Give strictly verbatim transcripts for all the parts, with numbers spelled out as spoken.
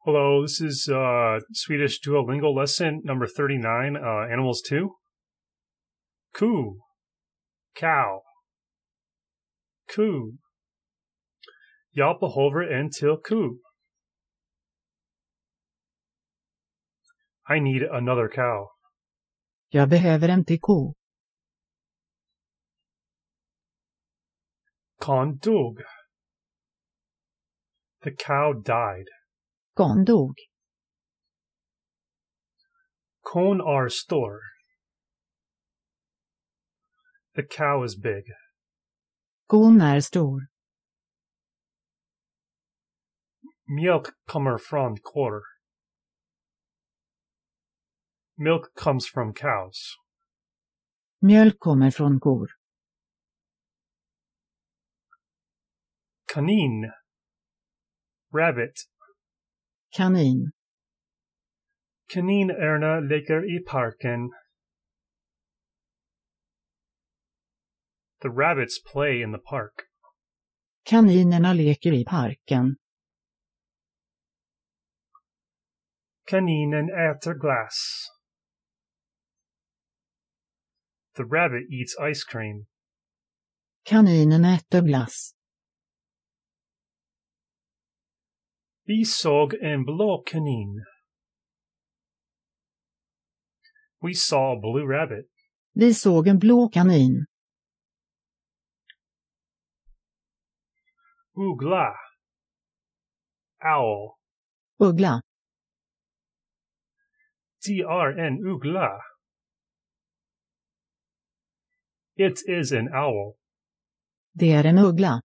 Hello, this is uh, Swedish Duolingo lesson number thirty-nine, uh, Animals two. Ko, cow. Ko. Jag behöver en till ko. I need another cow. Jag behöver en till ko. Kon dog. The cow died. Kon dog. Kon are stor. The cow is big. Kon är stor. Mjölk kommer från kor. Milk comes from cows. Mjölk kommer från kor. Kanin. Rabbit. Kanin. Kaninärerna leker i parken. The rabbits play in the park. Kaninerna leker i parken. Kaninen äter glass. The rabbit eats ice cream. Kaninen äter glass. Vi såg en blå kanin. We saw a blue rabbit. Vi såg en blå kanin. Uggla. Owl. Uggla. D R N uggla. It is an owl. Det är en uggla.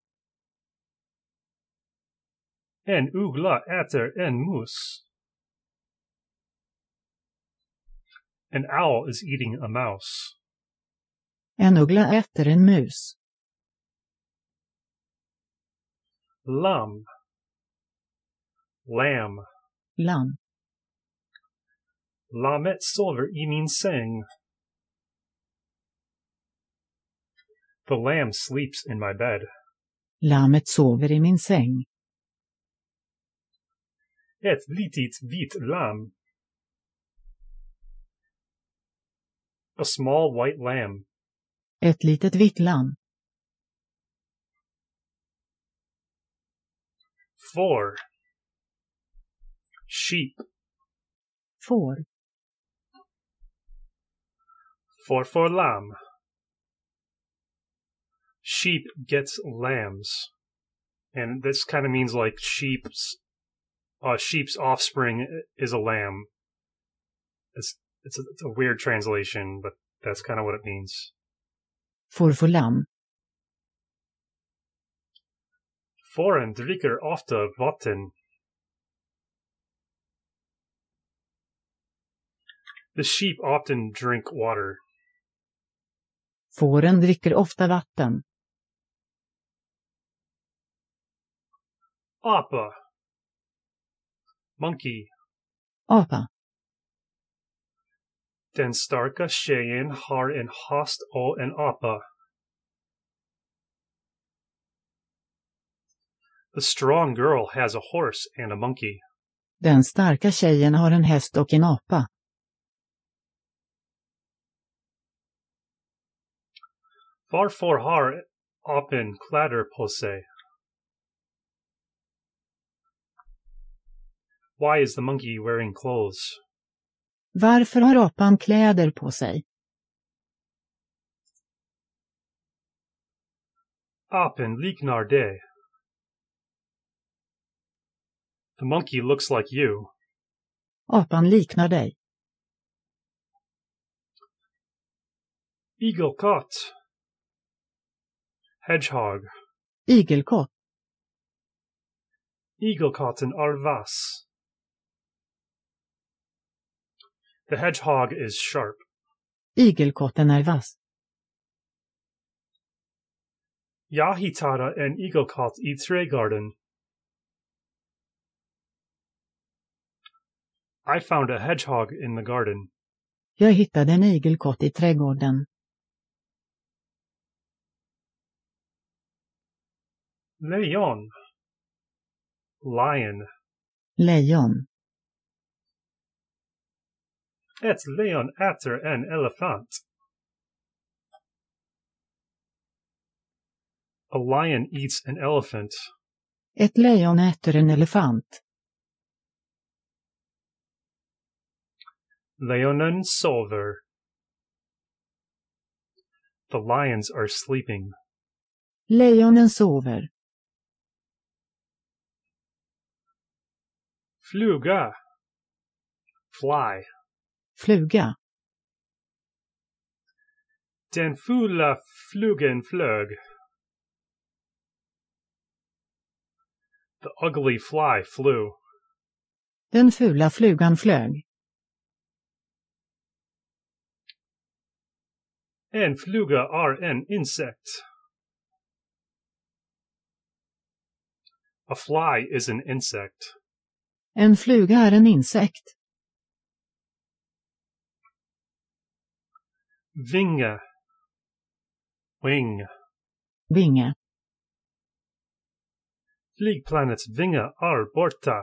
En uggla äter en mus. An owl is eating a mouse. En uggla äter en mus. Lam. Lamb. Lamm. Lammet sover i min säng. The lamb sleeps in my bed. Lammet sover i min säng. Ett litet vit lamm. A small white lamb. Ett litet vitt lamm. Får. Sheep. Får. Får får lam. Sheep gets lambs. And this kind of means like sheep's uh, sheep's offspring is a lamb. It's it's a, it's a weird translation, but that's kind of what it means. Får får lamm. Fåren dricker ofta vatten. The sheep often drink water. Fåren dricker ofta vatten. Apa. Monkey. Apa. Den starka tjejen har en häst och en apa. The strong girl has a horse and a monkey. Den starka tjejen har en häst och en apa. Varför har apen kläder på sig? Why is the monkey wearing clothes? Varför har apan kläder på sig? Apen liknar dig. The monkey looks like you. Apan liknar dig. Igelkott. Hedgehog. Igelkott. Igelkotten är vass. The hedgehog is sharp. Igelkotten är vass. Jag hittade en igelkott i trädgården. I found a hedgehog in the garden. Jag hittade en igelkott i trädgården. Lejon. Lion. Lejon. Ett lejon äter en elefant. A lion eats an elephant. Ett lejon äter en elefant. Lejonen sover. The lions are sleeping. Lejonen sover. Fluga. Fly. Fluga. Den fula flugen flög. The ugly fly flew. Den fula flugan flög. En fluga är en insekt. A fly is an insect. En fluga är en insekt. Vinge. Wing. Vinge. Flygplanets vinge är borta.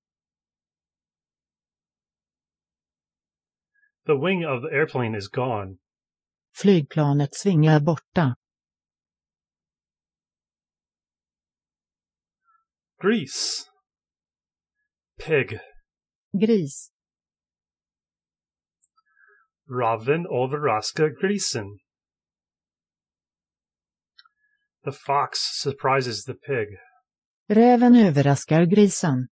The wing of the airplane is gone. Flygplanets vinge är borta. Grease. Pig. Gris. Raven överraskar grisen. The fox surprises the pig. Räven överraskar grisen.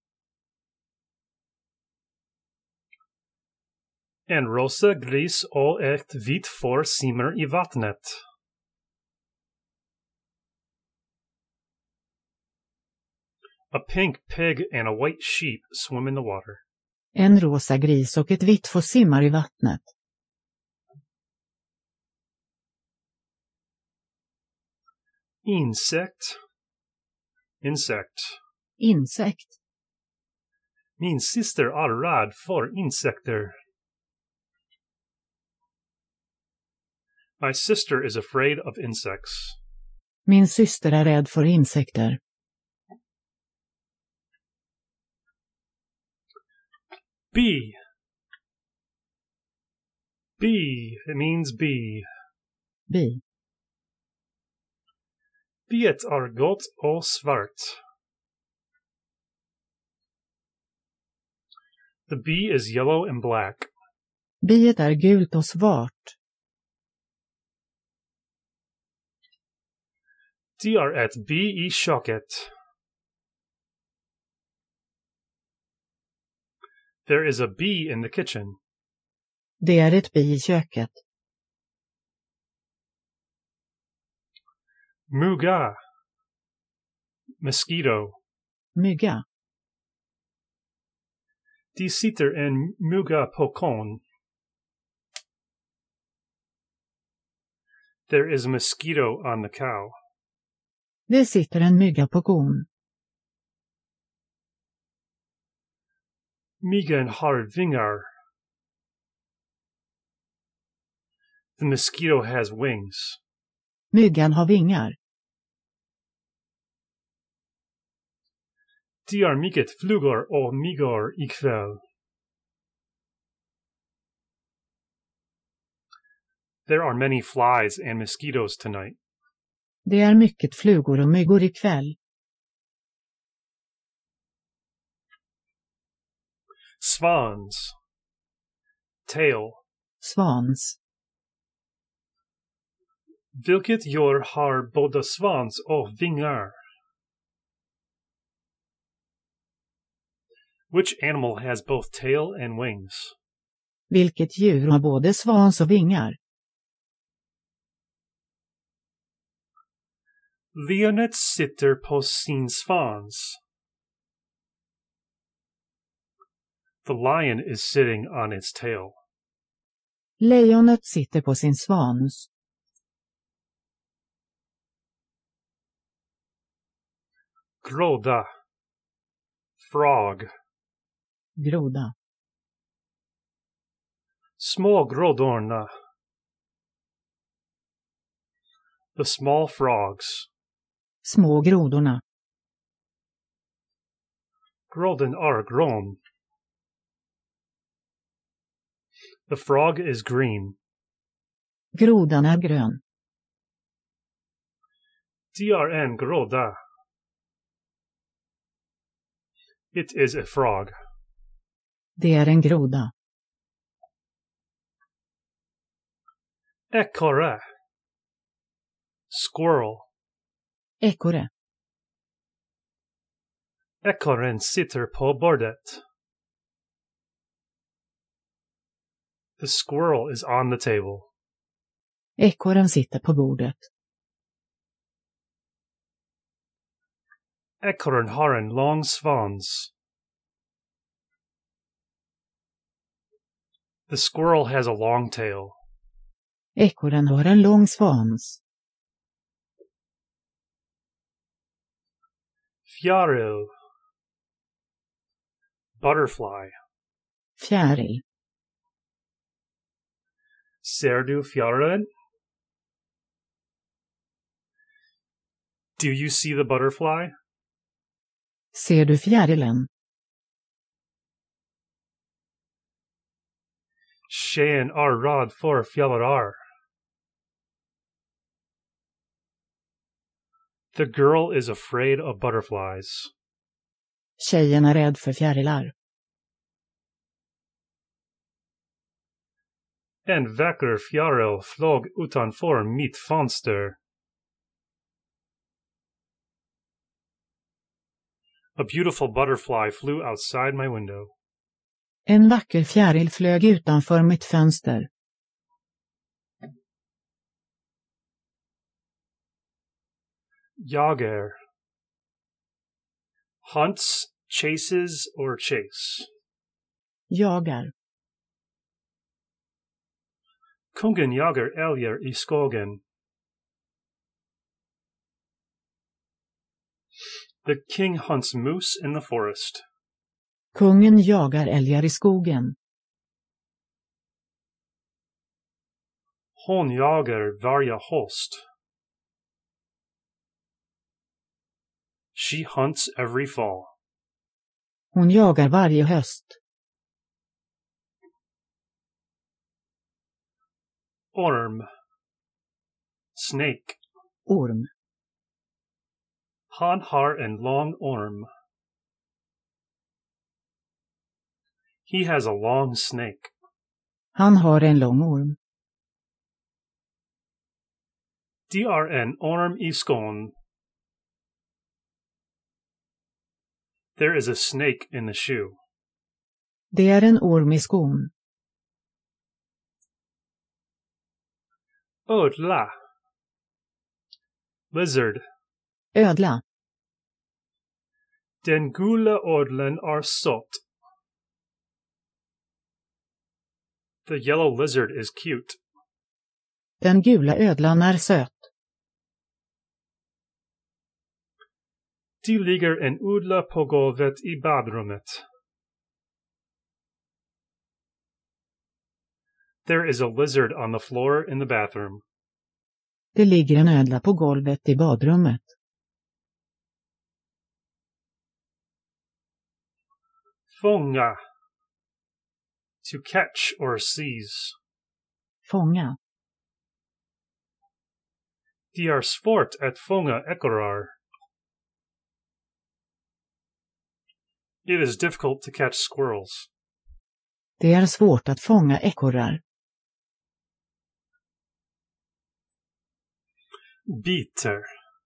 En rosa gris och ett vitt får simmar i vattnet. A pink pig and a white sheep swim in the water. En rosa gris och ett vitt får simmar i vattnet. Insekt. Insect. Insekt. Min syster är rädd för insekter. My sister is afraid of insects. Min syster är rädd för insekter. Bee. Bee. It means bee. Bi. Biet är gott och svart. The bee is yellow and black. Biet är gult och svart. De är ett bi i köket. There is a bee in the kitchen. Det är ett bi i köket. Muga. Mosquito. Mygga. De sitter en muga på kon. There is a mosquito on the cow. Det sitter en mygga på kon. Myggan har vingar. The mosquito has wings. Myggan har vingar. De är mycket flugor och myggor ikväll. There are many flies and mosquitoes tonight. Det är mycket flugor och myggor ikväll. Swans. Tail. Svans. Vilket djur har både svans och vingar? Which animal has both tail and wings? Vilket djur har både svans och vingar? Lejonet sitter på sin svans. The lion is sitting on its tail. Lejonet sitter på sin svans. Groda. Frog. Groda. Små grodorna. The small frogs. Små grodorna. Grodden are grown. The frog is green. Grodan är grön. De är en groda. It is a frog. Det är en groda. Ekorre. Squirrel. Ekorre. Ekorren sitter på bordet. The squirrel is on the table. Ekorren sitter på bordet. Ekorren har en lång svans. The squirrel has a long tail. Ekorren har en lång svans. Fjäril. Butterfly. Fjäril. Ser du fjärilen? Do you see the butterfly? Ser du fjärilen? Tjejen är rädd för fjärilar. The girl is afraid of butterflies. Tjejen är rädd för fjärilar. En vacker fjäril flög utanför mitt fönster. A beautiful butterfly flew outside my window. En vacker fjäril flög utanför mitt fönster. Jager. Hunts, chases, or chase. Jagar. Kungen jagar älgar i skogen. The king hunts moose in the forest. Kungen jagar älgar i skogen. Hon jagar varje höst. She hunts every fall. Hon jagar varje höst. Orm. Snake. Orm. Han har en lång orm. He has a long snake. Han har en lång orm. De är en orm i skon. There is a snake in the shoe. Det är en orm i skon. Ödla. Lizard. Ödla. Den gula ödlan är söt. The yellow lizard is cute. Den gula ödlan är söt. De ligger en ödla på golvet i badrummet. There is a lizard on the floor in the bathroom. Det ligger en ödla på golvet i badrummet. Fånga. To catch or seize. Fånga. De är svårt att fånga ekorrar. It is difficult to catch squirrels. Det är svårt att fånga ekorrar. Biter.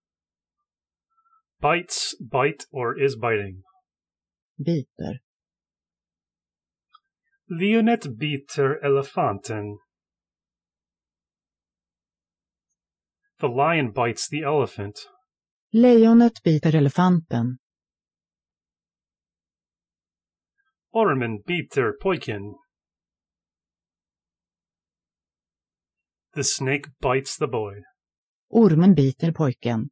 Bites, bite, or is biting. Biter. Leonet biter elefanten. The lion bites the elephant. Lejonet biter elefanten. Ormen biter pojken. The snake bites the boy. Ormen biter pojken.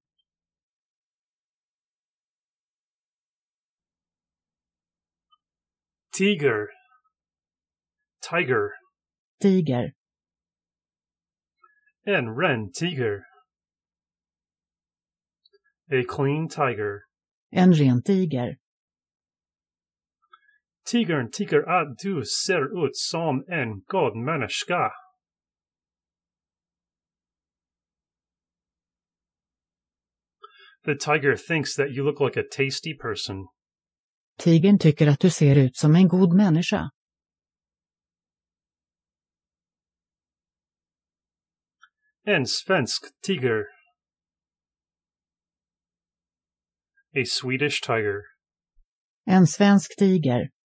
Tiger. Tiger. Tiger. En ren tiger. A clean tiger. En ren tiger. Tigern tycker att du ser ut som en god människa. The tiger thinks that you look like a tasty person. Tigern tycker att du ser ut som en god människa. En svensk tiger. A Swedish tiger. En svensk tiger.